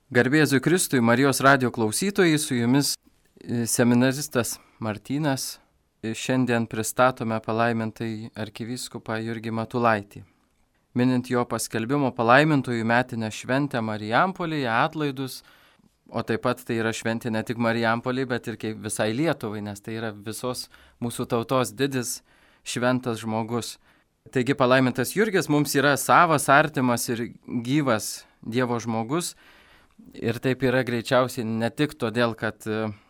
Garbė Jėzui Kristui, Marijos radijo klausytojai, su jumis seminaristas Martynas. Šiandien pristatome palaimintai arkivyskupą Jurgį Matulaitį. Minint jo paskelbimo palaimintojų metinę šventę Marijampolėje, atlaidus, o taip pat tai yra šventė ne tik Marijampolėje, bet ir visai Lietuvai, nes tai yra visos mūsų tautos didis šventas žmogus. Taigi palaimintas Jurgis mums yra savas, artimas ir gyvas Dievo žmogus. Ir taip yra greičiausiai ne tik todėl, kad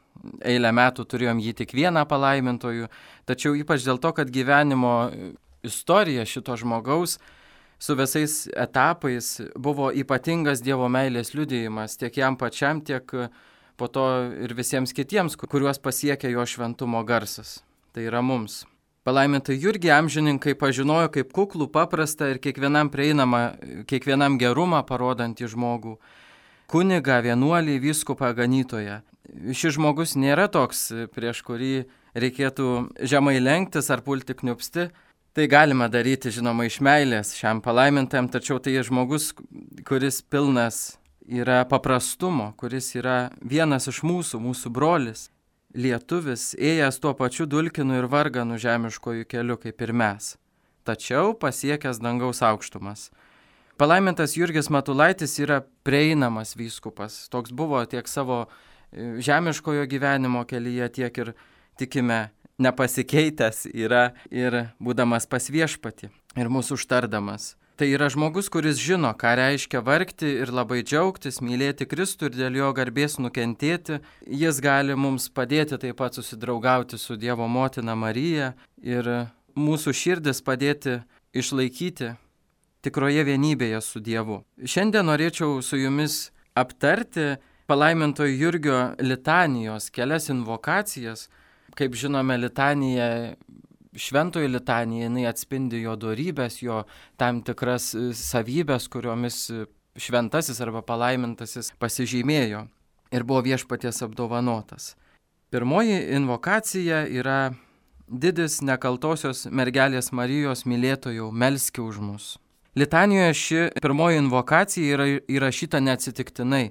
eilę metų turėjom jį tik vieną palaimintojų, tačiau ypač dėl to, kad gyvenimo istorija šito žmogaus su visais etapais buvo ypatingas Dievo meilės liudijimas tiek jam pačiam, tiek po to ir visiems kitiems, kuriuos pasiekia jo šventumo garsas. Tai yra mums. Palaimintą Jurgį amžininkai pažinojo kaip kuklų, paprastą ir kiekvienam prieinamą, kiekvienam gerumą parodantį žmogų. Kunigą, vienuolį, vyskupą, ganytoją. Šis žmogus nėra toks, prieš kurį reikėtų žemai lenktis ar pulti kniupsti. Tai galima daryti, žinoma, iš meilės šiam palaimintam, tačiau tai žmogus, kuris pilnas yra paprastumo, kuris yra vienas iš mūsų brolis, lietuvis, ėjęs tuo pačiu dulkinu ir varganu žemiškojų keliu kaip ir mes, tačiau pasiekęs dangaus aukštumas. Palaimintas Jurgis Matulaitis yra prieinamas vyskupas. Toks buvo tiek savo žemiškojo gyvenimo kelyje, tiek ir, tikime, nepasikeitęs yra ir būdamas pas viešpatį ir mūsų užtardamas. Tai yra žmogus, kuris žino, ką reiškia vargti ir labai džiaugtis, mylėti Kristų ir dėl jo garbės nukentėti. Jis gali mums padėti taip pat susidraugauti su Dievo motina Marija ir mūsų širdis padėti išlaikyti tikroje vienybėje su Dievu. Šiandien norėčiau su jumis aptarti palaimintojo Jurgio litanijos kelias invokacijas. Kaip žinome, litanija, šventoji litanija, jinai atspindi jo dorybės, jo tam tikras savybės, kuriomis šventasis arba palaimintasis pasižymėjo ir buvo viešpaties apdovanotas. Pirmoji invokacija yra didis nekaltosios mergelės Marijos mylėtojau, melski už mus. Litanijoje ši pirmoji invokacija yra įrašyta neatsitiktinai.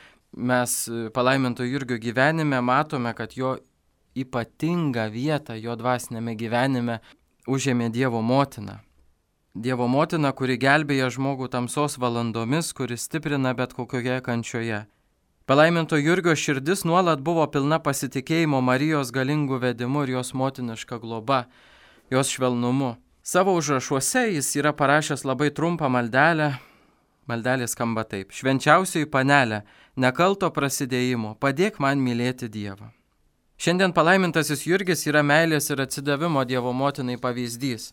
Mes palaimintojo Jurgio gyvenime matome, kad jo ypatingą vietą jo dvasinėme gyvenime užėmė Dievo motina. Dievo motina, kuri gelbėja žmogų tamsos valandomis, kuri stiprina bet kokioje kančioje. Palaimintojo Jurgio širdis nuolat buvo pilna pasitikėjimo Marijos galingų vedimu ir jos motiniška globa, jos švelnumu. Savo užrašuose jis yra parašęs labai trumpą maldelę. Maldelė skamba taip: Švenčiausioji panelė, nekalto prasidėjimo, padėk man mylėti Dievą. Šiandien palaimintasis Jurgis yra meilės ir atsidavimo Dievo motinai pavyzdys,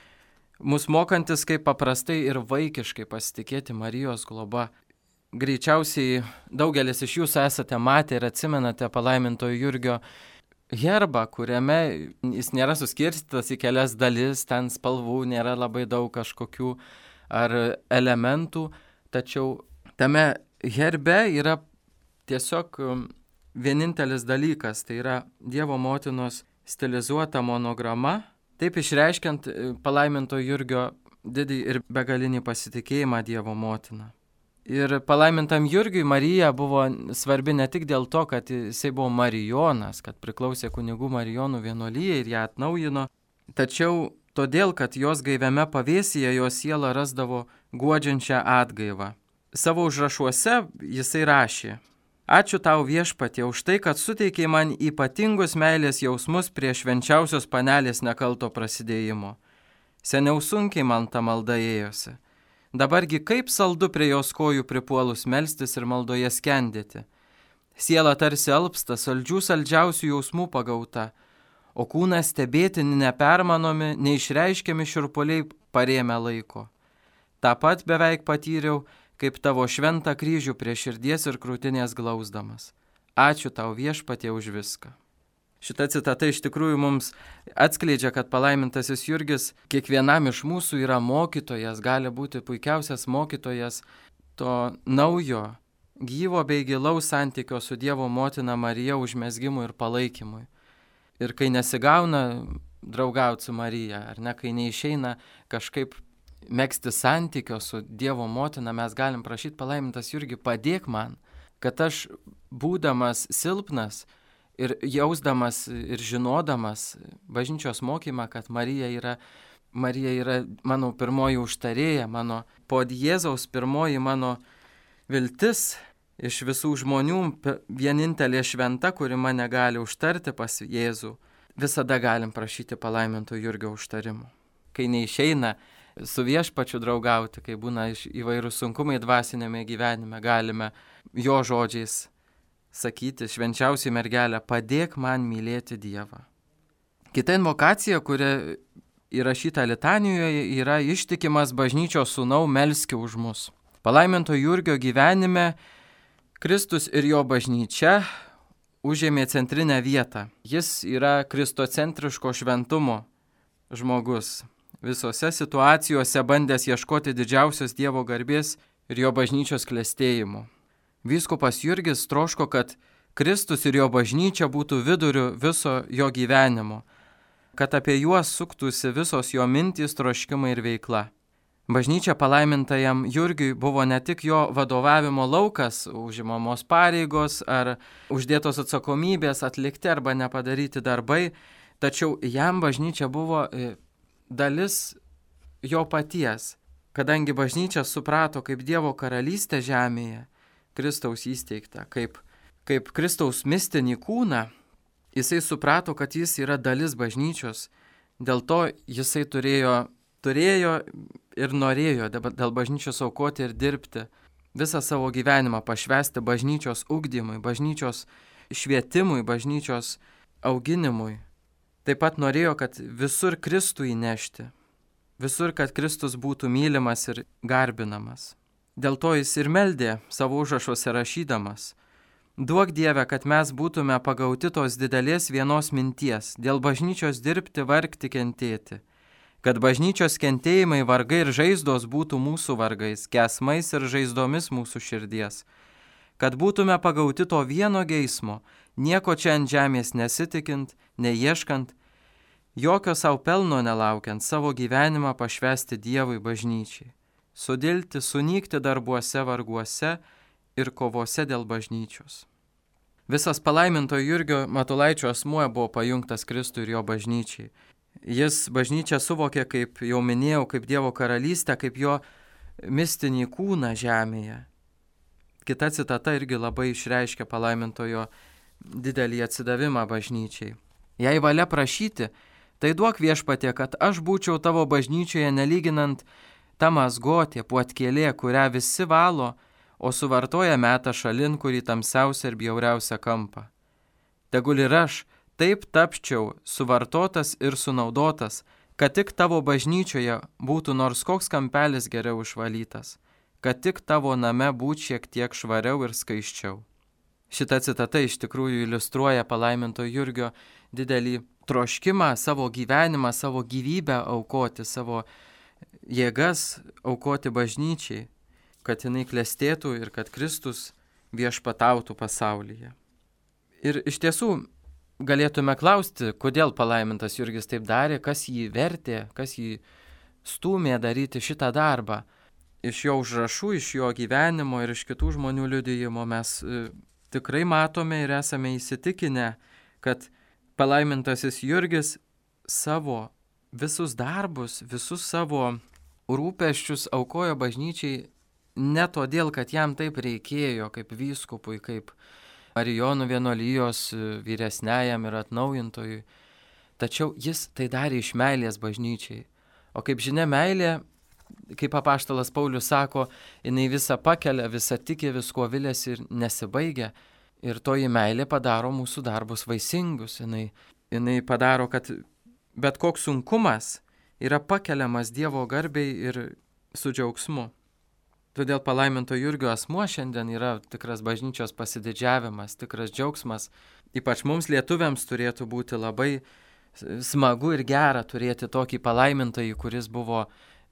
mus mokantis kaip paprastai ir vaikiškai pasitikėti Marijos globa. Greičiausiai daugelis iš jūsų esate matę ir atsimenate palaimintojo Jurgio herbą, kuriame jis nėra suskirstytas į kelias dalis, ten spalvų nėra labai daug kažkokių ar elementų, tačiau tame herbe yra tiesiog vienintelis dalykas, tai yra Dievo motinos stilizuota monograma, taip išreiškiant palaimintojo Jurgio didį ir begalinį pasitikėjimą Dievo motiną. Ir palaimintam Jurgiui Marija buvo svarbi ne tik dėl to, kad jisai buvo marijonas, kad priklausė kunigų marijonų vienuolijai ir ją atnaujino, tačiau todėl, kad jos gaiviame pavėsyje jo siela rasdavo guodžiančią atgaivą. Savo užrašuose jisai rašė: Ačiū tau viešpatie už tai, kad suteikei man ypatingus meilės jausmus prie švenčiausios panelės nekalto prasidėjimo. Seniau sunkiai man ta malda ėjosi. Dabargi kaip saldu prie jos kojų pripuolus melstis ir maldoje skendėti. Siela tarsi alpsta, saldžiausių jausmų pagauta, o kūnas stebėtini nepermanomi, neišreiškiami šiurpuliai parėmė laiko. Ta pat beveik patyriau, kaip tavo šventą kryžių prie širdies ir krūtinės glausdamas. Ačiū tau viešpatie už viską. Šita citata iš tikrųjų mums atskleidžia, kad palaimintasis Jurgis kiekvienam iš mūsų yra mokytojas, gali būti puikiausias mokytojas to naujo, gyvo bei gilaus santykio su Dievo motina Marija užmezgimui ir palaikymui. Ir kai nesigauna draugauti su Marija, ar ne, kai neišeina kažkaip megzti santykio su Dievo motina, mes galim prašyti: palaimintas Jurgi, padėk man kad aš būdamas silpnas ir jausdamas ir žinodamas bažnyčios mokymą, kad Marija yra mano pirmoji užtarėja, po Jėzaus pirmoji mano viltis, iš visų žmonių vienintelė šventa, kuri mane gali užtarti pas Jėzų, visada galim prašyti palaiminto Jurgio užtarimo. Kai neišeina su viešpačiu draugauti, kai būna įvairūs sunkumai dvasinėme gyvenime, galime jo žodžiais sakyti: švenčiausiai mergelė, padėk man mylėti Dievą. Kita invokacija, kuri įrašyta litanijoje, yra ištikimas bažnyčios sūnau, melski už mus. Palaiminto Jurgio gyvenime Kristus ir jo bažnyčia užėmė centrinę vietą. Jis yra kristocentriško šventumo žmogus. Visose situacijose bandęs ieškoti didžiausios Dievo garbės ir jo bažnyčios klestėjimo. Vyskupas Jurgis troško, kad Kristus ir jo bažnyčia būtų viduriu viso jo gyvenimo, kad apie juos suktųsi visos jo mintys, troškimai ir veikla. Bažnyčia palaimintajam Jurgiui buvo ne tik jo vadovavimo laukas, užimamos pareigos ar uždėtos atsakomybės atlikti arba nepadaryti darbai, tačiau jam bažnyčia buvo dalis jo paties, kadangi bažnyčia suprato kaip Dievo karalystę žemėje, Kristaus įsteigtą, kaip Kristaus mistinį kūną, jisai suprato, kad jis yra dalis bažnyčios, dėl to jisai turėjo ir norėjo dėl bažnyčios aukoti ir dirbti, visą savo gyvenimą pašvęsti bažnyčios ugdymui, bažnyčios švietimui, bažnyčios auginimui. Taip pat norėjo, kad visur Kristų įnešti, visur, kad Kristus būtų mylimas ir garbinamas. Dėl to jis ir meldė savo užrašuose rašydamas: duok Dieve, kad mes būtume pagauti tos didelės vienos minties, dėl bažnyčios dirbti, vargti, kentėti. Kad bažnyčios kentėjimai, vargai ir žaizdos būtų mūsų vargais, kesmais ir žaizdomis mūsų širdies. Kad būtume pagauti to vieno geismo, nieko čia ant žemės nesitikint, neieškant, jokio savo pelno nelaukiant, savo gyvenimą pašvęsti Dievui bažnyčiai. Sudilti, sunykti darbuose, varguose ir kovose dėl bažnyčios. Visas palaiminto Jurgio Matulaičio asmuo buvo pajungtas Kristui ir jo bažnyčiai. Jis bažnyčią suvokė, kaip jau minėjau, kaip Dievo karalystę, kaip jo mistinį kūną žemėje. Kita citata irgi labai išreiškia palaimintojo didelį atsidavimą bažnyčiai. Jei valia prašyti, tai duok Viešpatie, kad aš būčiau tavo bažnyčioje nelyginant ta mazgotė, puotkėlė, kurią visi valo, o suvartoja meta šalin, kurį tamsiausia ir bjauriausia kampą. Tegul ir aš taip tapčiau suvartotas ir sunaudotas, kad tik tavo bažnyčioje būtų nors koks kampelis geriau išvalytas, kad tik tavo name būtų šiek tiek švariau ir skaisčiau. Šita citata iš tikrųjų iliustruoja palaiminto Jurgio didelį troškimą savo gyvenimą, savo gyvybę aukoti, savo jėgas aukoti bažnyčiai, kad jinai klestėtų ir kad Kristus viešpatautų pasaulyje. Ir iš tiesų galėtume klausti, kodėl palaimintas Jurgis taip darė, kas jį vertė, kas jį stūmė daryti šitą darbą. Iš jo užrašų, iš jo gyvenimo ir iš kitų žmonių liudijimo mes tikrai matome ir esame įsitikinę, kad palaimintasis Jurgis savo visus darbus, visus savo rūpesčius aukojo bažnyčiai ne todėl, kad jam taip reikėjo, kaip vyskupui, kaip Marijonų vienuolijos vyresniajam ir atnaujintojui, tačiau jis tai darė iš meilės bažnyčiai. O kaip žinia, meilė, kaip apaštalas Paulius sako, jinai visą pakelia, visą tiki, visko vilėsi ir nesibaigia. Ir toji meilė padaro mūsų darbus vaisingus. Jinai padaro, kad bet koks sunkumas yra pakeliamas Dievo garbei ir su džiaugsmu. Todėl palaiminto Jurgio asmuo šiandien yra tikras bažnyčios pasididžiavimas, tikras džiaugsmas. Ypač mums lietuviams turėtų būti labai smagu ir gera turėti tokį palaimintąjį, kuris buvo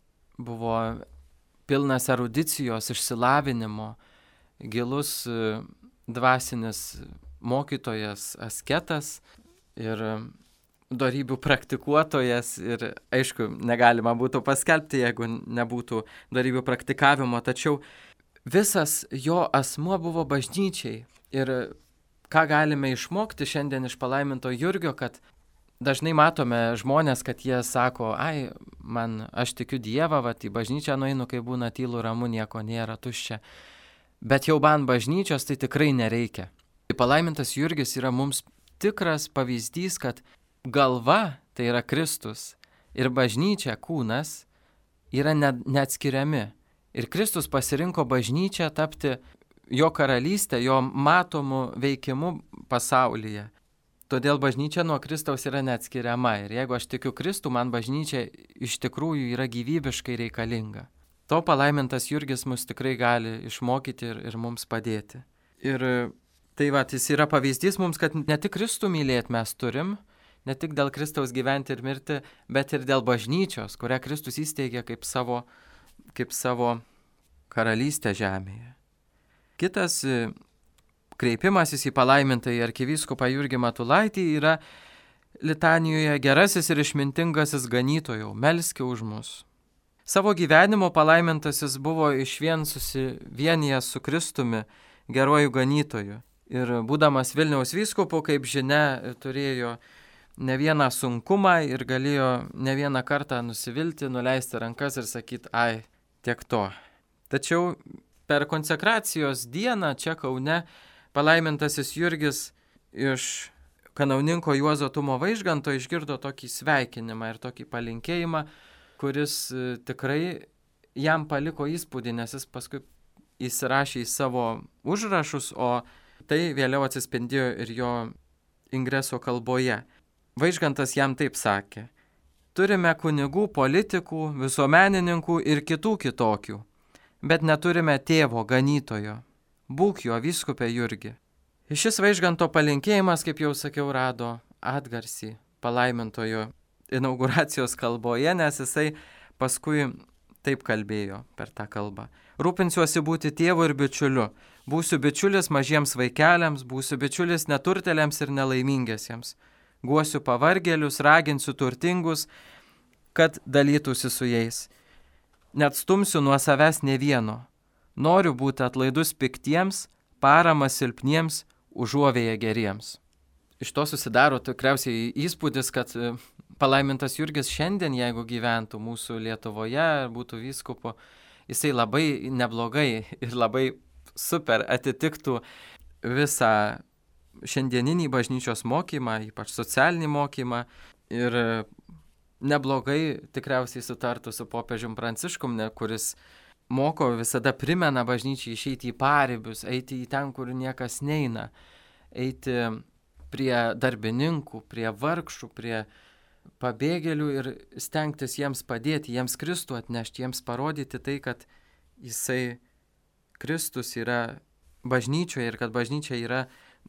pilnas erudicijos, išsilavinimo, gilus dvasinis mokytojas, asketas ir dorybių praktikuotojas ir, aišku, negalima būtų paskelbti, jeigu nebūtų dorybių praktikavimo, tačiau visas jo asmuo buvo bažnyčiai. Ir ką galime išmokti šiandien iš palaiminto Jurgio, kad dažnai matome žmonės, kad jie sako, aš tikiu Dievą, į bažnyčią nueinu, kai būna tylu, ramu, nieko nėra, tuščia. Bet jau man bažnyčios tai tikrai nereikia. Palaimintas Jurgis yra mums tikras pavyzdys, kad galva, tai yra Kristus, ir bažnyčia, kūnas, yra neatskiriami. Ir Kristus pasirinko bažnyčią tapti jo karalystę, jo matomų veikimų pasaulyje. Todėl bažnyčia nuo Kristaus yra neatskiriama. Ir jeigu aš tikiu Kristų, man bažnyčia iš tikrųjų yra gyvybiškai reikalinga. To palaimintas Jurgis mus tikrai gali išmokyti ir mums padėti. Ir tai jis yra pavyzdys mums, kad ne tik Kristų mylėti mes turim, ne tik dėl Kristaus gyventi ir mirti, bet ir dėl bažnyčios, kurią Kristus įsteigė kaip savo karalystę žemėje. Kitas kreipimasis į palaimintąjį arkivyskupą Jurgį Matulaitį yra litanijoje gerasis ir išmintingasis ganytojau, melski už mus. Savo gyvenimo palaimintasis buvo išvien susivienijęs su Kristumi, geruoju ganytoju. Ir būdamas Vilniaus vyskupu, kaip žinia, turėjo ne vieną sunkumą ir galėjo ne vieną kartą nusivilti, nuleisti rankas ir sakyti, tiek to. Tačiau per konsekracijos dieną čia Kaune palaimintasis Jurgis iš kanauninko Juozo Tumo Vaižganto išgirdo tokį sveikinimą ir tokį palinkėjimą, kuris tikrai jam paliko įspūdį, nes jis paskui įsirašė į savo užrašus, o tai vėliau atsispindėjo ir jo ingreso kalboje. Vaižgantas jam taip sakė: turime kunigų, politikų, visuomenininkų ir kitų kitokių, bet neturime tėvo ganytojo. Būk jo vyskupė Jurgi. Šis Vaižganto palinkėjimas, kaip jau sakiau, rado atgarsį palaimintojo inauguracijos kalboje, nes jisai paskui taip kalbėjo per tą kalbą. Rūpinsiuosi būti tėvu ir bičiuliu. Būsiu bičiulis mažiems vaikeliams, būsiu bičiulis neturtėliams ir nelaimingiesiems. Guosiu pavargėlius, raginsiu turtingus, kad dalytųsi su jais. Neatstumsiu nuo savęs ne vieno. Noriu būti atlaidus piktiems, paramas silpniems, užuovėję geriems. Iš to susidaro tikriausiai įspūdis, kad palaimintas Jurgis šiandien, jeigu gyventų mūsų Lietuvoje, būtų vyskupu, jisai labai neblogai ir labai super atitiktų visą šiandieninį bažnyčios mokymą, ypač socialinį mokymą, ir neblogai tikriausiai sutartų su popiežium Pranciškum, kuris moko, visada primena bažnyčiai išeiti į paribius, eiti į ten, kur niekas neina, eiti prie darbininkų, prie vargšų, prie pabėgėlių ir stengtis jiems padėti, jiems Kristų atnešti, jiems parodyti tai, kad jisai Kristus yra bažnyčioje ir kad bažnyčia yra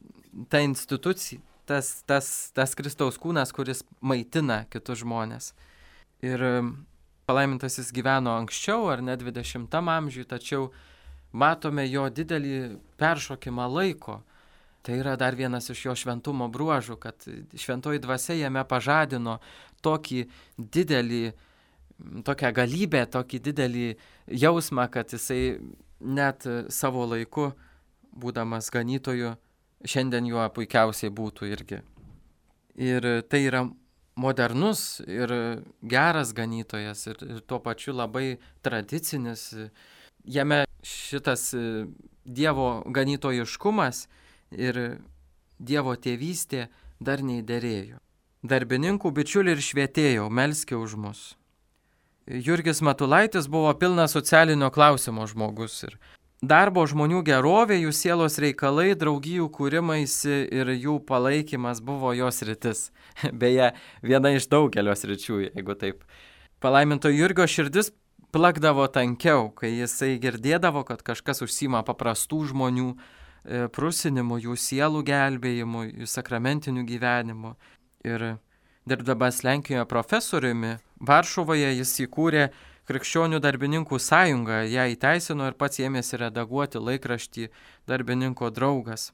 ta institucija, tas Kristaus kūnas, kuris maitina kitus žmonės. Ir palaimintasis gyveno anksčiau, ar ne 20 amžiuje, tačiau matome jo didelį peršokimą laiko. Tai yra dar vienas iš jo šventumo bruožų, kad šventoji dvasia jame pažadino tokią galybę, tokį didelį jausmą, kad jisai net savo laiku, būdamas ganytoju, šiandien juo puikiausiai būtų irgi. Ir tai yra modernus ir geras ganytojas ir tuo pačiu labai tradicinis. Jame šitas Dievo ganytojiškumas ir Dievo tėvystė dar neįderėjo. Darbininkų bičiuliai ir švietėjau, melski už mus. Jurgis Matulaitis buvo pilnas socialinio klausimo žmogus ir darbo žmonių gerovė, jų sielos reikalai, draugijų kūrimaisi ir jų palaikymas buvo jos sritis. Beje, viena iš daugelio sričių, jeigu taip. Palaiminto Jurgio širdis plakdavo tankiau, kai jisai girdėdavo, kad kažkas užsima paprastų žmonių prusinimu, jų sielų gelbėjimu, jų sakramentiniu gyvenimu. Ir dirbdamas Lenkijoje profesoriumi, Varšuvoje jis įkūrė Krikščionių darbininkų sąjungą, ją įteisino ir pats ėmėsi redaguoti laikraštį Darbininko draugas.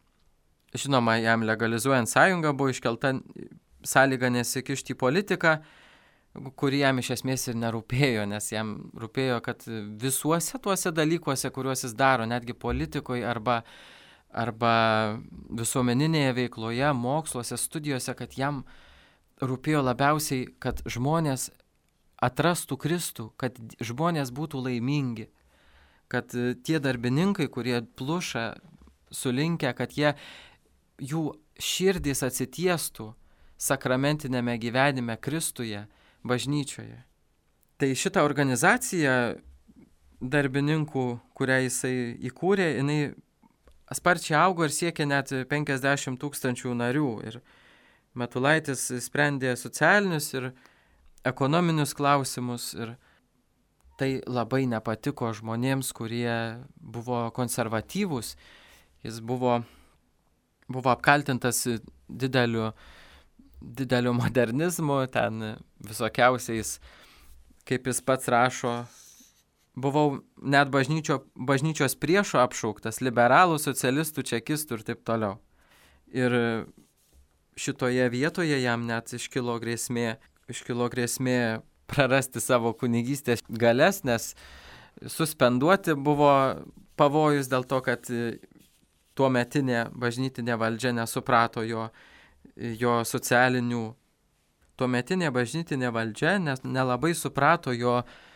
Žinoma, jam legalizuojant sąjungą buvo iškelta sąlyga nesikišti į politiką, kuri jam iš esmės ir nerūpėjo, nes jam rūpėjo, kad visuose tuose dalykuose, kuriuos jis daro, netgi politikoje arba visuomeninėje veikloje, moksluose, studijose, kad jam rūpėjo labiausiai, kad žmonės atrastų Kristų, kad žmonės būtų laimingi, kad tie darbininkai, kurie pluša, sulinkę, kad jų širdys atsitiestų sakramentinėme gyvenime Kristuje, bažnyčioje. Tai šita organizacija darbininkų, kurią jisai įkūrė, jinai sparčiai augo ir siekė net 50 000 narių. Ir Matulaitis sprendė socialinius ir ekonominius klausimus. Ir tai labai nepatiko žmonėms, kurie buvo konservatyvūs. Jis buvo apkaltintas dideliu modernizmu, ten visokiausiais, kaip jis pats rašo, buvau net bažnyčios priešo apšauktas, liberalų, socialistų, čekistų ir taip toliau. Ir šitoje vietoje jam net iškilo grėsmė prarasti savo kunigystės galias, nes suspenduoti buvo pavojus dėl to, kad tuometinė bažnytinė valdžia nesuprato jo socialinių. Tuometinė bažnytinė valdžia nelabai suprato jo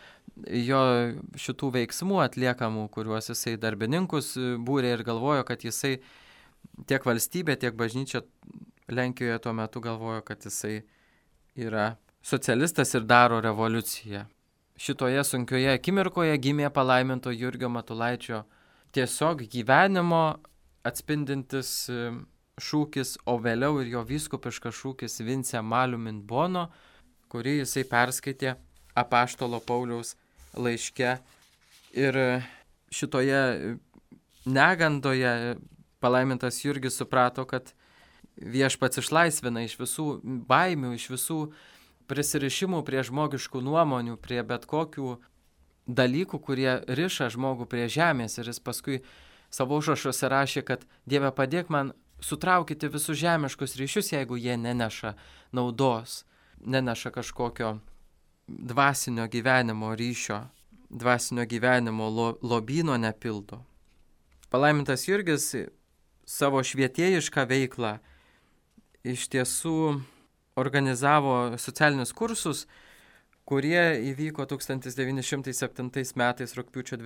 šitų veiksmų atliekamų, kuriuos jisai darbininkus būrė ir galvojo, kad jisai tiek valstybė, tiek bažnyčia Lenkijoje tuo metu galvojo, kad jisai yra socialistas ir daro revoliuciją. Šitoje sunkioje akimirkoje gimė palaiminto Jurgio Matulaičio tiesiog gyvenimo atspindintis šūkis, o vėliau ir jo vyskupiškas šūkis Vince Malum in Bono, kurį jisai perskaitė apaštalo Pauliaus laiške. Ir šitoje negandoje palaimintas Jurgis suprato, kad viešpats išlaisvina iš visų baimių, iš visų prisirišimų prie žmogiškų nuomonių, prie bet kokių dalykų, kurie riša žmogų prie žemės. Ir jis paskui savo užrašuose rašė, kad Dieve padėk man sutraukite visus žemiškus ryšius, jeigu jie neneša naudos, neneša kažkokio dvasinio gyvenimo ryšio, dvasinio gyvenimo lobyno nepildo. Palaimintas Jurgis savo švietėjišką veiklą iš tiesų organizavo socialinius kursus, kurie įvyko 1907 metais rugpjūčio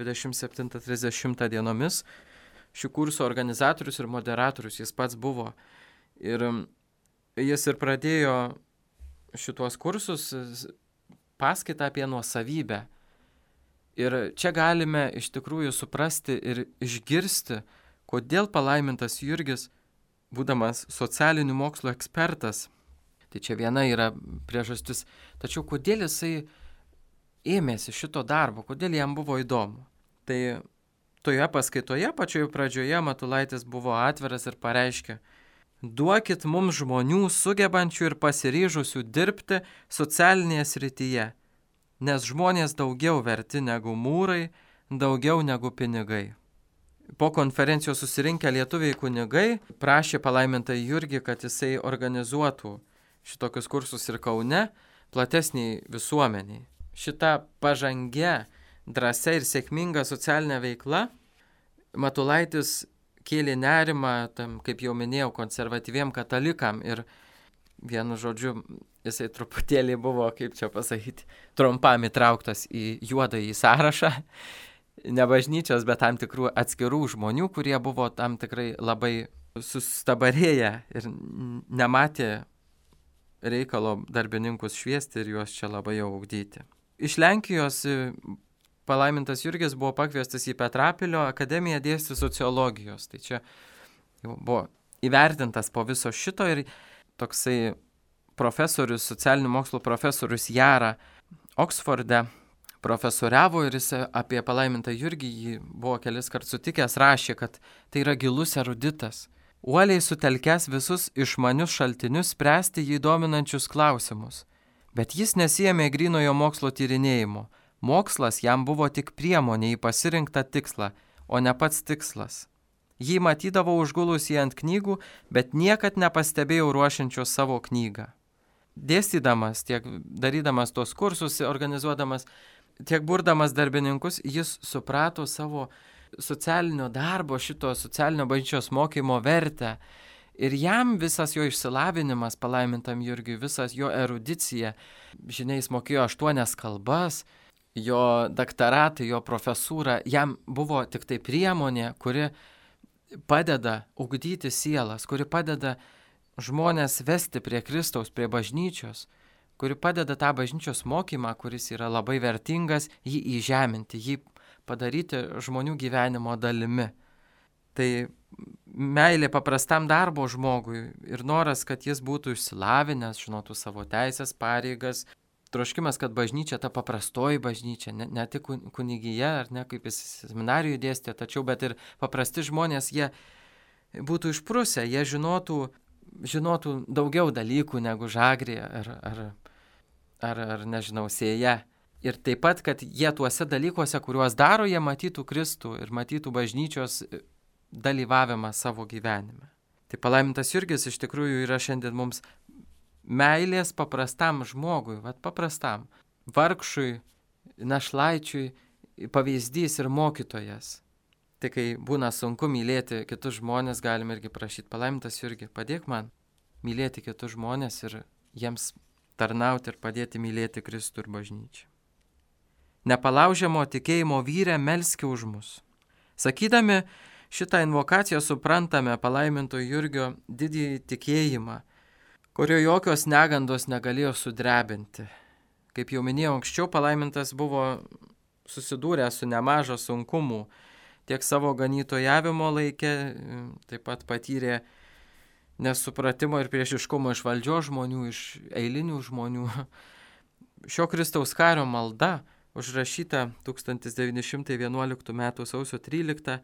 27-30 dienomis. Šių kursų organizatorius ir moderatorius jis pats buvo. Ir jis ir pradėjo šituos kursus paskaitą apie nuosavybę. Ir čia galime iš tikrųjų suprasti ir išgirsti, kodėl palaimintas Jurgis, būdamas socialinių mokslų ekspertas, tai čia viena yra priežastis, tačiau kodėl jisai ėmėsi šito darbo, kodėl jam buvo įdomu. Tai toje paskaitoje pačioje pradžioje Matulaitis buvo atviras ir pareiškė: duokit mums žmonių sugebančių ir pasiryžusių dirbti socialinėje srityje, nes žmonės daugiau verti negu mūrai, daugiau negu pinigai. Po konferencijos susirinkę lietuviai kunigai prašė palaimintą Jurgį, kad jisai organizuotų šitokius kursus ir Kaune platesniai visuomeniai. Šita pažangia, drąsia ir sėkminga socialinė veikla Matulaitis kėlė nerimą, kaip jau minėjau, konservatyviem katalikam ir vienu žodžiu jisai truputėlį buvo, kaip čia pasakyti, trumpam įtrauktas į juodąjį sąrašą, ne bažnyčios, bet tam tikrų atskirų žmonių, kurie buvo tam tikrai labai sustabarėję ir nematė reikalo darbininkus šviesti ir juos čia labai jau ugdyti. Iš Lenkijos palaimintas Jurgis buvo pakviestas į Petrapilio akademiją dėstyti sociologijos. Tai čia jau buvo įvertintas po viso šito ir toksai profesorius, socialinių mokslų profesorius Jara Oksforde profesoriavo ir jis apie palaimintą Jurgį, jį buvo kelis kartus sutikęs, rašė, kad tai yra gilus eruditas, uoliai sutelkęs visus išmanius šaltinius spręsti jį dominančius klausimus. Bet jis nesiėmė grynojo mokslo tyrinėjimo. Mokslas jam buvo tik priemonė į pasirinktą tikslą, o ne pats tikslas. Jį matydavau užgulusį ant knygų, bet niekad nepastebėjau ruošiančios savo knygą. dėstydamas, tiek darydamas tos kursus, organizuodamas, tiek burdamas darbininkus, jis suprato savo socialinio darbo, šito socialinio bažnyčios mokymo vertę. Ir jam visas jo išsilavinimas, palaimintam Jurgiui, visas jo erudicija, žinia, jis mokėjo 8 kalbas, jo daktaratą, jo profesūrą, jam buvo tik tai priemonė, kuri padeda ugdyti sielas, kuri padeda žmonės vesti prie Kristaus, prie bažnyčios, kuri padeda tą bažnyčios mokymą, kuris yra labai vertingas, jį įžeminti, jį padaryti žmonių gyvenimo dalimi. Tai meilė paprastam darbo žmogui ir noras, kad jis būtų išsilavinęs, žinotų savo teisės, pareigas, troškimas, kad bažnyčia, ta paprastoji bažnyčia, ne tik kunigija, ar ne kaip jis seminarijų dėstė, tačiau bet ir paprasti žmonės, jie būtų išprusę, jie žinotų daugiau dalykų negu Žagrė ar nežinau, Sėja. Ir taip pat, kad jie tuose dalykuose, kuriuos daro, jie matytų Kristų ir matytų bažnyčios dalyvavimą savo gyvenime. Tai palaimintas Jurgis iš tikrųjų yra šiandien mums meilės paprastam žmogui, paprastam, vargšui, našlaičiui pavyzdys ir mokytojas. Tai kai būna sunku mylėti kitus žmonės, galime irgi prašyti, palaimintas Jurgi, padėk man mylėti kitus žmonės ir jiems tarnauti ir padėti mylėti Kristų ir bažnyčią. Nepalaužiamo tikėjimo vyre melski už mus. Sakydami šitą invokaciją suprantame palaiminto Jurgio didįjį tikėjimą, kurio jokios negandos negalėjo sudrebinti. Kaip jau minėjau anksčiau, palaimintas buvo susidūręs su nemaža sunkumų, tiek savo ganytojavimo laikė, taip pat patyrė nesupratimo ir priešiškumo iš valdžios žmonių, iš eilinių žmonių. Šio Kristaus kario malda, užrašyta 1911 m. sausio 13,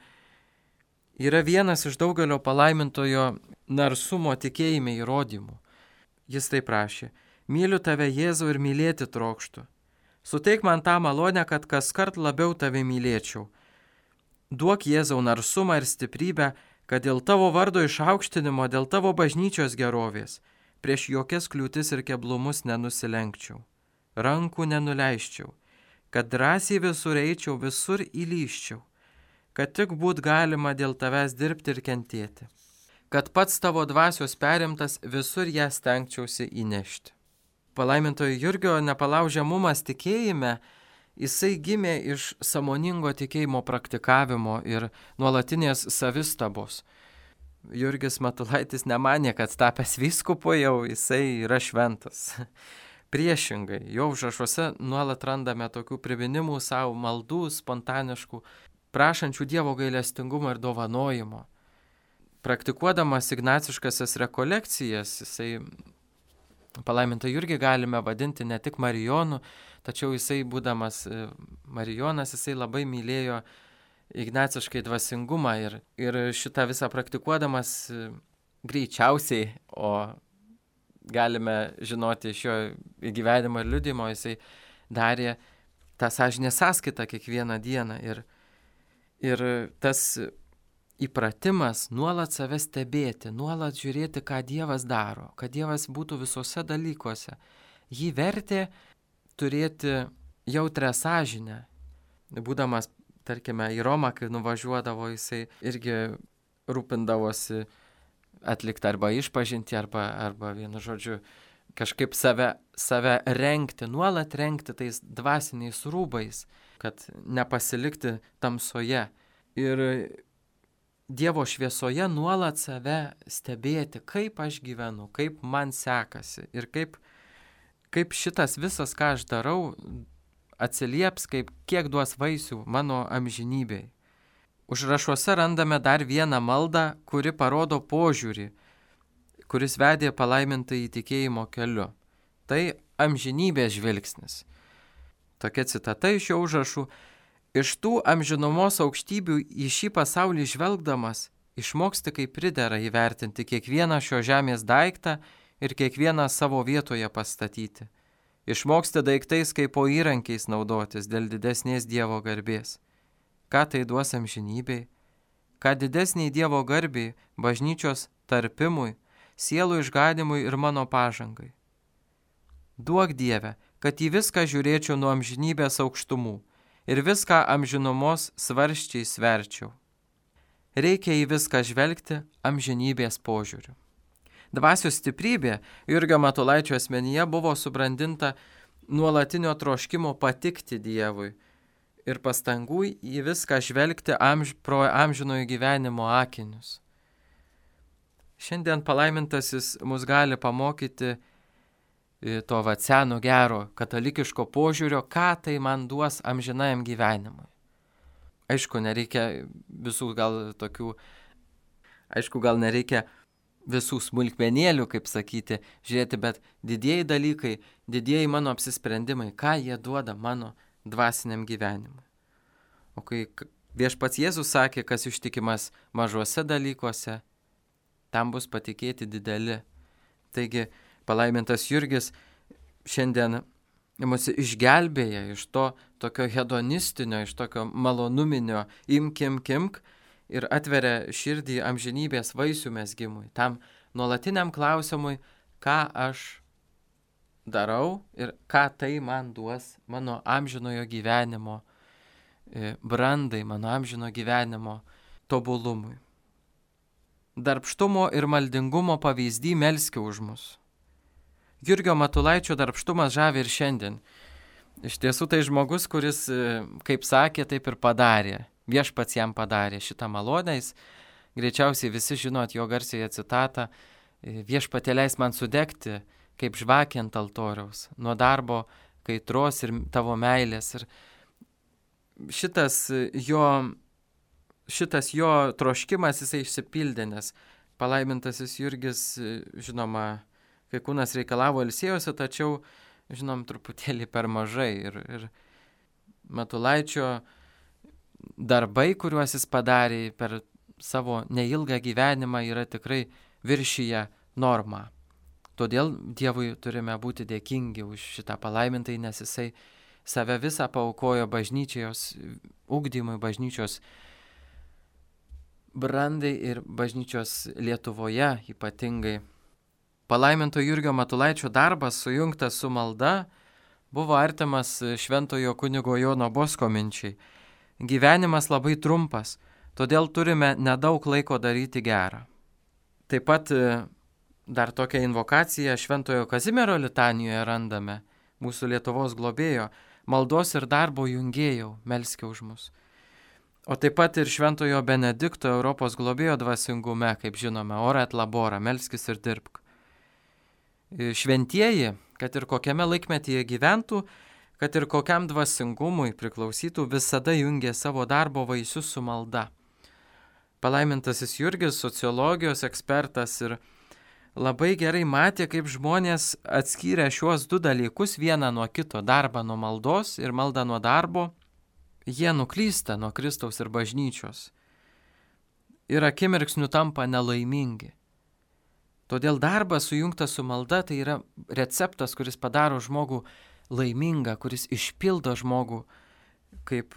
yra vienas iš daugelio palaimintojo narsumo tikėjime įrodymų. Jis taip prašė: myliu tave, Jėzau, ir mylėti trokštu. Suteik man tą malonę, kad kaskart labiau tave mylėčiau. Duok, Jėzau, narsumą ir stiprybę, kad dėl tavo vardo išaukštinimo, dėl tavo bažnyčios gerovės, prieš jokias kliūtis ir keblumus nenusilenkčiau, rankų nenuleiščiau, kad drąsiai visur eičiau, visur įlyščiau, kad tik būt galima dėl tavęs dirbti ir kentėti, kad pats tavo dvasios perimtas visur ją stengčiausi įnešti. Palaimintojo Jurgio nepalaužiamumas tikėjime, jisai gimė iš sąmoningo tikėjimo praktikavimo ir nuolatinės savistabos. Jurgis Matulaitis nemanė, kad tapęs vyskupu jau jisai yra šventas. Priešingai, jo užrašuose nuolat randame tokių priminimų savo maldų, spontaniškų, prašančių Dievo gailestingumo ir dovanojimo. Praktikuodamas ignaciškasias rekolekcijas, jisai palaimintą Jurgį galime vadinti ne tik Marijonu, tačiau jisai, būdamas Marijonas, jisai labai mylėjo ignaciškai dvasingumą ir šitą visą praktikuodamas greičiausiai, o galime žinoti iš jo gyvenimo ir liudijimo, jisai darė tą sąžinės sąskaitą kiekvieną dieną ir tas įpratimas nuolat save stebėti, nuolat žiūrėti, ką Dievas daro, kad Dievas būtų visose dalykuose. Jį vertė turėti jautrę sąžinę. Būdamas, tarkime, į Romą, kai nuvažiuodavo, jisai irgi rūpindavosi atlikti arba išpažinti, arba vienu žodžiu, kažkaip save rengti, nuolat rengti tais dvasiniais rūbais, kad nepasilikti tamsoje. Ir Dievo šviesoje nuolat save stebėti, kaip aš gyvenu, kaip man sekasi ir kaip šitas visas, ką aš darau, atsilieps, kiek duos vaisių mano amžinybei. Užrašuose randame dar vieną maldą, kuri parodo požiūrį, kuris vedė palaimintą į tikėjimo keliu. Tai amžinybės žvilgsnis. Tokia citata iš jo užrašų: iš tų amžinumos aukštybių į šį pasaulį žvelgdamas, išmoksti kaip pridera įvertinti kiekvieną šio žemės daiktą ir kiekvieną savo vietoje pastatyti. Išmoksti daiktais kaip po įrankiais naudotis dėl didesnės Dievo garbės. Ką tai duos amžinybei? Ką didesniai Dievo garbiai, bažnyčios tarpimui, sielų išganymui ir mano pažangai? Duok Dieve, kad į viską žiūrėčiau nuo amžinybės aukštumų ir viską amžinumos svarsčiai sverčiau. Reikia į viską žvelgti amžinybės požiūriu. Dvasios stiprybė Jurgio Matulaičio asmenyje buvo subrandinta nuolatinio troškimo patikti Dievui ir pastangų į viską žvelgti pro amžinojo gyvenimo akinius. Šiandien palaimintasis mus gali pamokyti to seno gero katalikiško požiūrio, ką tai man duos amžinajam gyvenimui. Aišku, nereikia visų smulkmenėlių, kaip sakyti, žiūrėti, bet didieji dalykai, didieji mano apsisprendimai, ką jie duoda mano dvasiniam gyvenimui. O kai viešpats Jėzus sakė, kas ištikimas mažuose dalykuose, tam bus patikėti dideli. Taigi, palaimintas Jurgis šiandien mus išgelbėja iš to tokio hedonistinio, iš tokio malonuminio imk ir atveria širdį amžinybės vaisių mezgimui, tam nuolatiniam klausimui, ką aš darau ir ką tai man duos mano amžinojo gyvenimo brandai, mano amžino gyvenimo tobulumui. Darbštumo ir maldingumo pavyzdį melski už mus. Jurgio Matulaičio darbštumas žavi ir šiandien. Iš tiesų tai žmogus, kuris, kaip sakė, taip ir padarė. Viešpats jam padarė šitą malonę. Greičiausiai visi žinot jo garsiąją citatą: viešpatie leis man sudegti kaip žvakė ant altoriaus, nuo darbo kaitros ir tavo meilės. Ir šitas jo troškimas jisai išsipildė, nes palaimintasis Jurgis, žinoma, kai kūnas reikalavo ilsėjosi, tačiau, žinom, truputėlį per mažai. Ir Matulaičio darbai, kuriuos jis padarė per savo neilgą gyvenimą, yra tikrai viršyje normą. Todėl Dievui turime būti dėkingi už šitą palaimintąjį, nes jisai save visą paaukojo bažnyčios ugdymui, bažnyčios brandai ir bažnyčios Lietuvoje ypatingai. Palaiminto Jurgio Matulaičio darbas sujungtas su malda buvo artimas šventojo kunigo Jono Bosko minčiai. Gyvenimas labai trumpas, todėl turime nedaug laiko daryti gerą. Taip pat dar tokią invokaciją šventojo Kazimiero litanijoje randame, mūsų Lietuvos globėjo: maldos ir darbo jungėjau, melski už mus. O taip pat ir šventojo Benedikto Europos globėjo dvasingume, kaip žinome, ora et labora, melskis ir dirbk. Šventieji, kad ir kokiame laikmetyje gyventų, kad ir kokiam dvasingumui priklausytų, visada jungė savo darbo vaisius su malda. Palaimintasis Jurgis, sociologijos ekspertas, ir labai gerai matė, kaip žmonės atskyrė šiuos du dalykus vieną nuo kito, darbą nuo maldos ir maldą nuo darbo. Jie nuklysta nuo Kristaus ir bažnyčios ir akimirksniu tampa nelaimingi. Todėl darbas sujungtas su malda tai yra receptas, kuris padaro žmogų laimingą, kuris išpildo žmogų kaip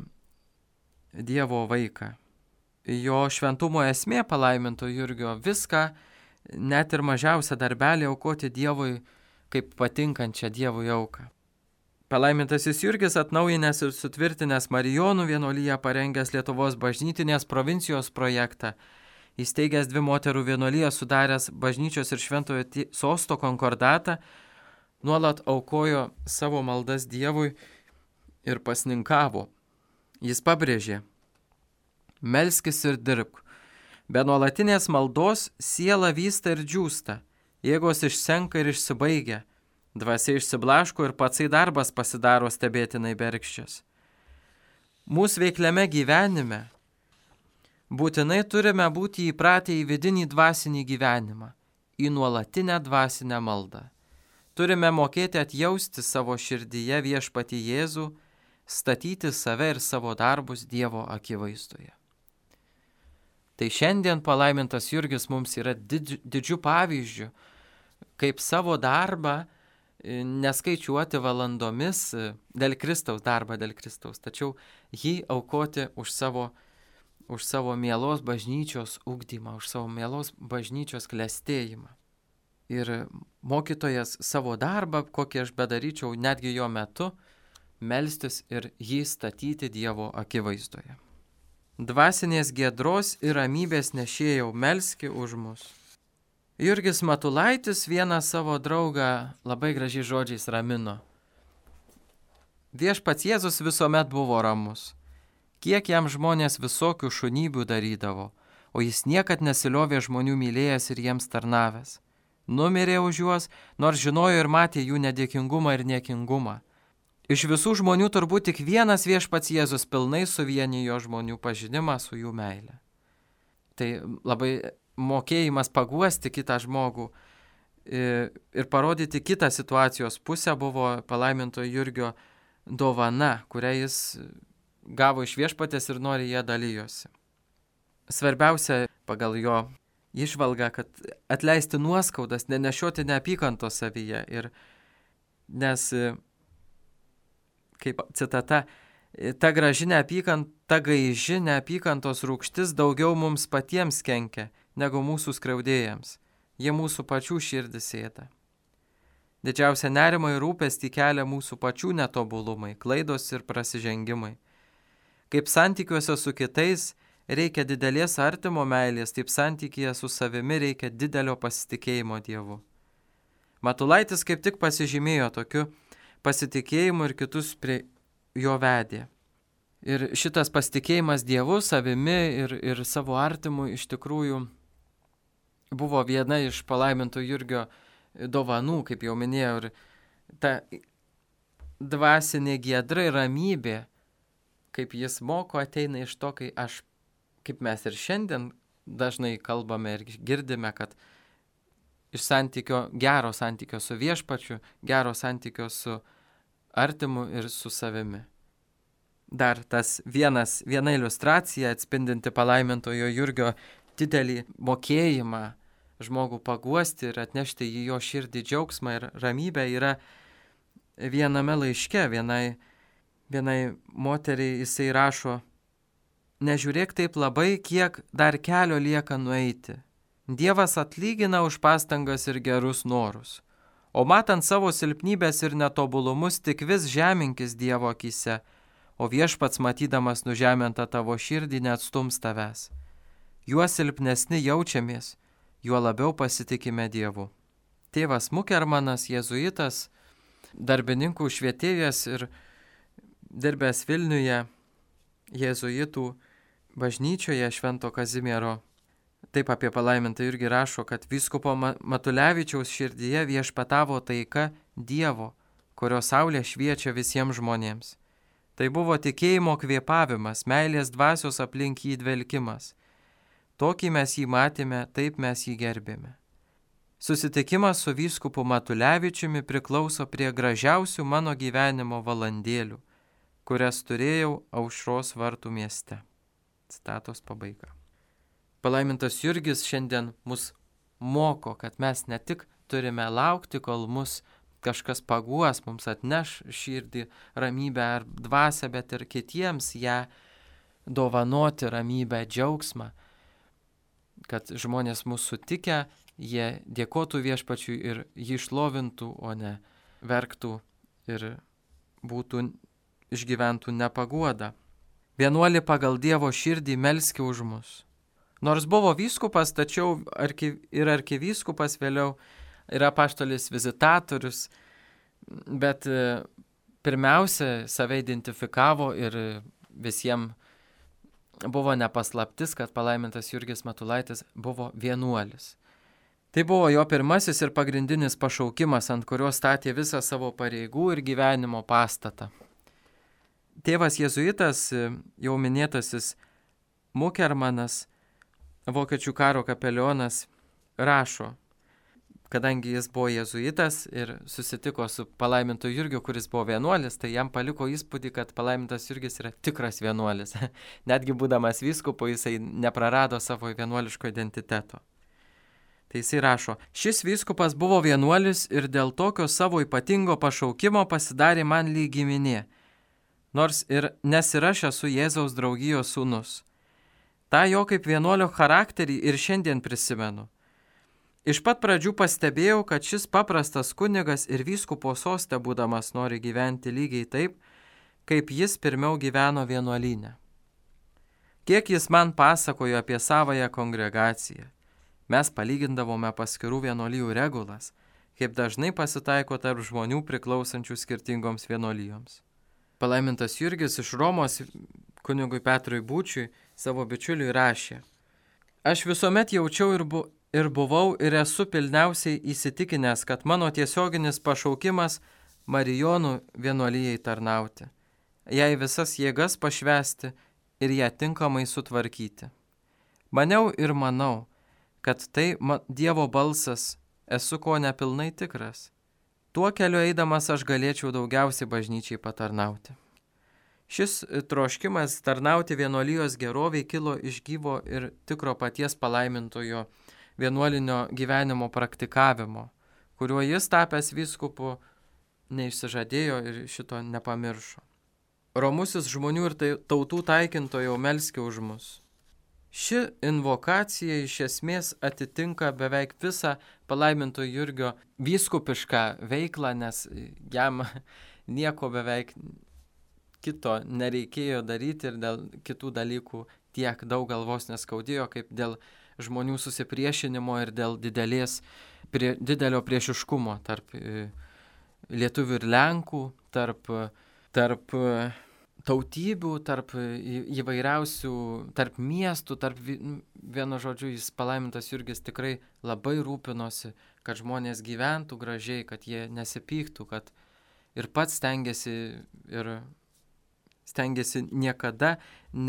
Dievo vaiką. Jo šventumo esmė, palaiminto Jurgio, viską, net ir mažiausią darbelį aukoti Dievui kaip patinkančią Dievui auką. Palaimintasis Jurgis atnaujinęs ir sutvirtinęs Marijonų vienuoliją, parengęs Lietuvos bažnytinės provincijos projektą, įsteigęs 2 moterų vienuolijas, sudaręs bažnyčios ir šventojo sosto konkordatą, nuolat aukojo savo maldas Dievui ir pasninkavo. Jis pabrėžė: melskis ir dirbk. Be nuolatinės maldos siela vysta ir džiūsta, jėgos išsenka ir išsibaigia, dvasia išsiblaško ir patsai darbas pasidaro stebėtinai bergždžias. Mūsų veikliame gyvenime būtinai turime būti įpratę į vidinį dvasinį gyvenimą, į nuolatinę dvasinę maldą. Turime mokėti atjausti savo širdyje viešpatį Jėzų, statyti save ir savo darbus Dievo akivaizdoje. Tai šiandien palaimintas Jurgis mums yra didžiu pavyzdžiu, kaip savo darbą neskaičiuoti valandomis dėl Kristaus, darbą dėl Kristaus, tačiau jį aukoti už savo mielos bažnyčios ugdymą, už savo mielos bažnyčios klestėjimą. Ir mokytojas savo darbą, kokį aš bedaryčiau, netgi jo metu, melstis ir jį statyti Dievo akivaizdoje. Dvasinės giedros ir ramybės nešėjau, melski už mus. Jurgis Matulaitis vieną savo draugą labai gražiai žodžiais ramino. Viešpats Jėzus visuomet buvo ramus. Kiek jam žmonės visokių šunybių darydavo, o jis niekad nesiliovė žmonių mylėjęs ir jiems tarnavęs. Numirė už juos, nors žinojo ir matė jų nedėkingumą ir niekingumą. Iš visų žmonių turbūt tik vienas Viešpats Jėzus pilnai suvienijo žmonių pažinimą su jų meile. Tai labai mokėjimas paguosti kitą žmogų ir parodyti kitą situacijos pusę buvo palaimintojo Jurgio dovana, kurią jis gavo iš Viešpatės ir nori ją dalyjosi. Svarbiausia pagal jo išvalgą, kad atleisti nuoskaudas, nenešioti neapykantos savyje. Nes, kaip citata, ta graži neapykanta, gaiži neapykantos rūgštis daugiau mums patiems kenkia, negu mūsų skriaudėjams. Jie mūsų pačių širdis ėda. Didžiausia nerimo ir rūpestį kelia mūsų pačių netobulumai, klaidos ir prasižengimai. Kaip santykiuose su kitais reikia didelės artimo meilės, taip santykyje su savimi reikia didelio pasitikėjimo Dievu. Matulaitis kaip tik pasižymėjo tokiu pasitikėjimu ir kitus prie jo vedė. Ir šitas pasitikėjimas Dievu, savimi ir savo artimu iš tikrųjų buvo viena iš palaiminto Jurgio dovanų, kaip jau minėjau, ir ta dvasinė giedra ir ramybė, kaip jis moko, ateina iš to, kaip mes ir šiandien dažnai kalbame ir girdime, kad iš gero santykio su Viešpačiu, gero santykio su artimu ir su savimi. Dar viena iliustracija atspindinti palaimintojo Jurgio didelį mokėjimą žmogų paguosti ir atnešti į jo širdį džiaugsmą ir ramybę yra viename laiške, vienai moteriai jisai rašo: nežiūrėk taip labai, kiek dar kelio lieka nueiti. Dievas atlygina už pastangas ir gerus norus. O matant savo silpnybės ir netobulumus, tik vis žeminkis Dievo akyse, o Viešpats matydamas nužemintą tavo širdį neatstums tavęs. Juo silpnesni jaučiamės, juo labiau pasitikime Dievu. Tėvas Mukermanas, jėzuitas, darbininkų švietėjas ir dirbęs Vilniuje, jėzuitų bažnyčioje Švento Kazimiero, taip apie palaimintą irgi rašo, kad vyskupo Matulevičiaus širdyje viešpatavo taika Dievo, kurio saulė šviečia visiems žmonėms. Tai buvo tikėjimo kvėpavimas, meilės dvasios aplink jį dvelkimas. Tokį mes jį matėme, taip mes jį gerbėme. Susitikimas su vyskupu Matulevičiumi priklauso prie gražiausių mano gyvenimo valandėlių, kurias turėjau Aušros vartų mieste. Citatos pabaiga. Palaimintas Jurgis šiandien mus moko, kad mes ne tik turime laukti, kol mus kažkas paguos, mums atneš širdį ramybę ar dvasią, bet ir kitiems ją dovanoti ramybę, džiaugsmą, kad žmonės mūsų sutikę, jie dėkotų Viešpačiui ir jį šlovintų, o ne verktų ir išgyventų nepaguodą. Vienuolį pagal Dievo širdį melski už mus. Nors buvo vyskupas, tačiau ir arkivyskupas vėliau yra apaštalis vizitatorius, bet pirmiausia save identifikavo ir visiems buvo nepaslaptis, kad palaimintas Jurgis Matulaitis buvo vienuolis. Tai buvo jo pirmasis ir pagrindinis pašaukimas, ant kurio statė visą savo pareigų ir gyvenimo pastatą. Tėvas jėzuitas, jau minėtasis Mukermanas, vokiečių karo kapelionas, rašo, kadangi jis buvo jėzuitas ir susitiko su palaimintu Jurgiu, kuris buvo vienuolis, tai jam paliko įspūdį, kad palaimintas Jurgis yra tikras vienuolis. Netgi būdamas vyskupu, jisai neprarado savo vienuoliško identiteto. Tai jisai rašo, šis vyskupas buvo vienuolis ir dėl tokio savo ypatingo pašaukimo pasidarė man lyg giminė, nes ir aš esu Jėzaus draugijos sūnus. Ta jo kaip vienuolio charakterį ir šiandien prisimenu. Iš pat pradžių pastebėjau, kad šis paprastas kunigas ir vyskupo soste būdamas nori gyventi lygiai taip, kaip jis pirmiau gyveno vienuolyne. Kiek jis man pasakojo apie savąją kongregaciją. Mes palygindavome paskirų vienuolijų regulas, kaip dažnai pasitaiko tarp žmonių priklausančių skirtingoms vienuolijoms. Palaimintas Jurgis iš Romos kunigui Petrui Būčiui savo bičiuliui rašė: Aš visuomet jaučiau ir buvau ir esu pilniausiai įsitikinęs, kad mano tiesioginis pašaukimas Marijonų vienuolijai tarnauti, jai visas jėgas pašvęsti ir ją tinkamai sutvarkyti. Maniau ir manau, kad tai Dievo balsas, esu ko nepilnai tikras. Tuo keliu eidamas aš galėčiau daugiausiai bažnyčiai patarnauti. Šis troškimas tarnauti vienuolijos geroviai kilo iš gyvo ir tikro paties palaimintojo vienuolinio gyvenimo praktikavimo, kuriuo jis tapęs vyskupu neišsižadėjo ir šito nepamiršo. Romusis žmonių ir tautų taikintojo melski už mus. Ši invokacija iš esmės atitinka beveik visą palaiminto Jurgio vyskupišką veiklą, nes jam nieko beveik kito nereikėjo daryti ir dėl kitų dalykų tiek daug galvos neskaudėjo, kaip dėl žmonių susipriešinimo ir dėl didelio priešiškumo tarp lietuvių ir lenkų, tarp tautybių, tarp įvairiausių, tarp miestų, vienu žodžiu, jis palaimintas Jurgis tikrai labai rūpinosi, kad žmonės gyventų gražiai, kad jie nesipyktų, kad ir pats stengiasi niekada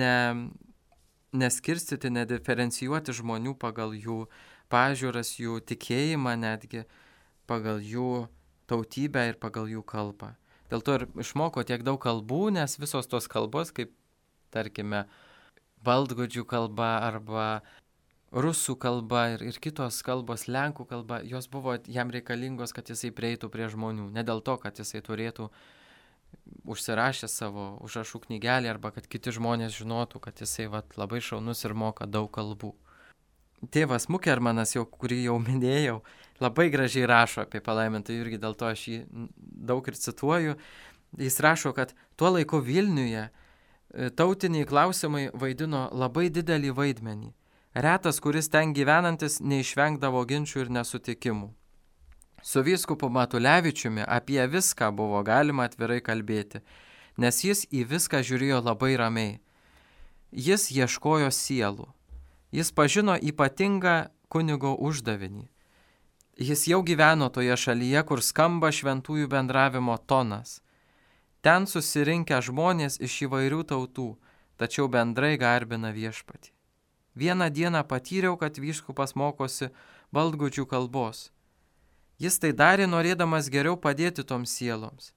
neskirstyti, nediferencijuoti žmonių pagal jų pažiūras, jų tikėjimą, netgi pagal jų tautybę ir pagal jų kalbą. Dėl to ir išmoko tiek daug kalbų, nes visos tos kalbos, kaip, tarkime, baltgudžių kalba arba rusų kalba ir kitos kalbos, lenkų kalba, jos buvo jam reikalingos, kad jisai prieitų prie žmonių. Ne dėl to, kad jisai turėtų užsirašę savo užrašų knygelį arba kad kiti žmonės žinotų, kad jisai labai šaunus ir moka daug kalbų. Tėvas Mukermanas, kurį jau minėjau, labai gražiai rašo apie palaimintą Jurgį, dėl to aš jį daug ir cituoju. Jis rašo, kad tuo laiku Vilniuje tautiniai klausimai vaidino labai didelį vaidmenį. Retas, kuris ten gyvenantis, neišvengdavo ginčių ir nesutikimų. Su vyskupu Matulevičiumi apie viską buvo galima atvirai kalbėti, nes jis į viską žiūrėjo labai ramiai. Jis ieškojo sielų. Jis pažino ypatingą kunigo uždavinį. Jis jau gyveno toje šalyje, kur skamba šventųjų bendravimo tonas. Ten susirinkę žmonės iš įvairių tautų, tačiau bendrai garbina viešpatį. Vieną dieną patyriau, kad vyskupas mokosi baltgudžių kalbos. Jis tai darė norėdamas geriau padėti toms sieloms.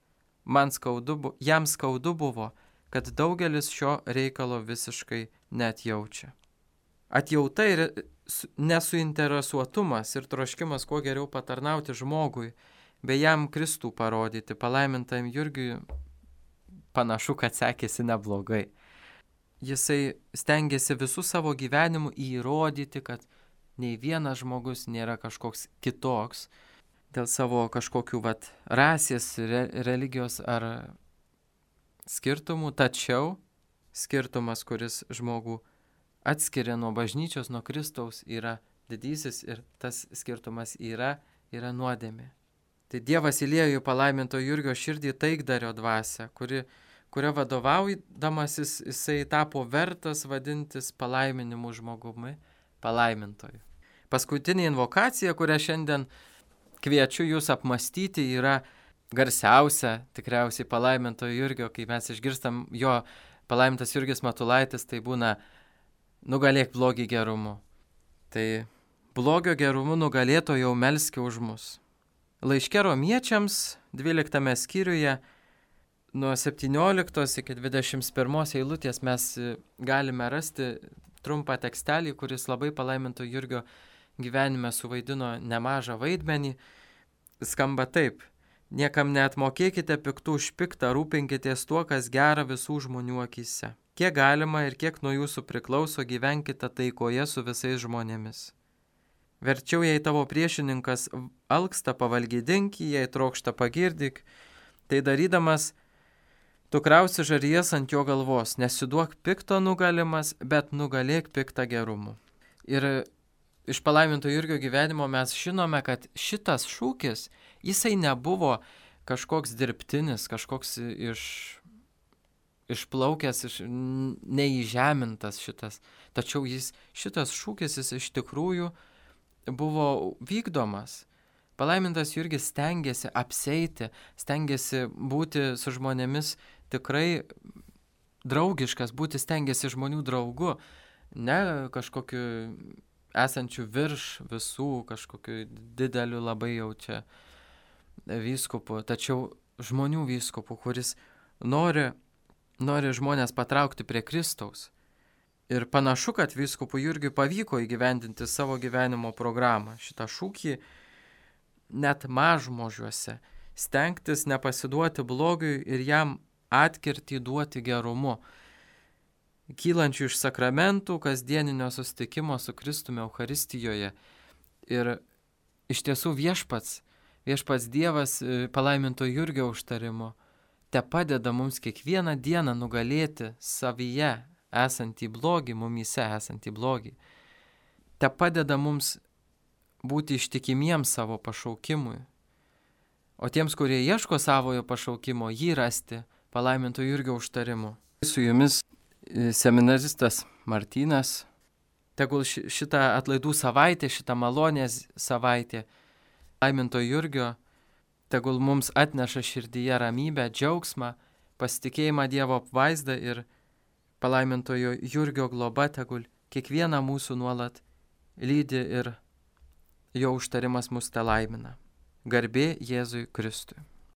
Jam skaudu buvo, kad daugelis šio reikalo visiškai neatjaučia. Atjauta ir nesuinteresuotumas ir troškimas kuo geriau patarnauti žmogui, bei jam Kristų parodyti, palaimintam Jurgiui panašu, kad sekėsi neblogai. Jisai stengiasi visų savo gyvenimu įrodyti, kad nei vienas žmogus nėra kažkoks kitoks dėl savo kažkokių rasės, religijos ar skirtumų, tačiau skirtumas, kuris žmogų atskiria nuo bažnyčios, nuo Kristaus, yra didysis ir tas skirtumas yra nuodėmė. Tai Dievas įliejo į palaiminto Jurgio širdį taikdario dvasią, kuria vadovaudamasis jisai tapo vertas vadintis palaiminimu žmogumi, palaimintoju. Paskutinė invokacija, kurią šiandien kviečiu jūs apmastyti, yra garsiausia tikriausiai palaimintojo Jurgio, kai mes išgirstam jo palaimintas Jurgis Matulaitis, tai būna nugalėk blogį gerumu. Tai blogio gerumu nugalėtojo melski už mus. Laiške Romiečiams 12 skyriuje nuo 17 iki 21 eilutės mes galime rasti trumpą tekstelį, kuris labai palaiminto Jurgio gyvenime suvaidino nemažą vaidmenį. Skamba taip: niekam neatmokėkite piktų už piktą, rūpinkitės tuo, kas gera visų žmonių akyse. Kiek galima ir kiek nuo jūsų priklauso, gyvenkite taikoje su visais žmonėmis. Verčiau, jei tavo priešininkas alksta, pavalgydink, jei trokšta pagirdyk, tai darydamas tu krausi žarijas ant jo galvos, nesiduok pikto nugalimas, bet nugalėk piktą gerumu. Ir iš palaiminto Jurgio gyvenimo mes žinome, kad šitas šūkis, jisai nebuvo kažkoks dirbtinis, kažkoks išplaukęs, neįžemintas šitas. Tačiau šitas šūkis jis iš tikrųjų buvo vykdomas. Palaimintas Jurgis stengiasi apseiti, stengiasi būti su žmonėmis tikrai draugiškas, stengiasi žmonių draugu, ne kažkokiu esančiu virš visų, kažkokiu dideliu labai jau čia vyskupu, tačiau žmonių vyskupu, kuris nori žmonės patraukti prie Kristaus. Ir panašu, kad vyskupui Jurgiui pavyko įgyvendinti savo gyvenimo programą, šitą šūkį net mažmožiuose, stengtis nepasiduoti blogiui ir jam atkirtį duoti gerumu, kylančių iš sakramentų, kasdieninio susitikimo su Kristumi Eucharistijoje. Ir iš tiesų viešpats Dievas palaiminto Jurgio užtarimu te padeda mums kiekvieną dieną nugalėti savyje esantį blogį, mumyse esantį blogį. Te padeda mums būti ištikimiems savo pašaukimui. O tiems, kurie ieško savojo pašaukimo, jį rasti palaiminto Jurgio užtarimu. Su jumis seminaristas Martynas. Tegul šitą atlaidų savaitę, šitą malonės savaitę palaiminto Jurgio, tegul mums atneša širdyje ramybę, džiaugsmą, pasitikėjimą Dievo apvaizdą ir palaimintojo Jurgio globa tegul kiekvieną mūsų nuolat lydi ir jo užtarimas mus telaimina. Garbė Jėzui Kristui.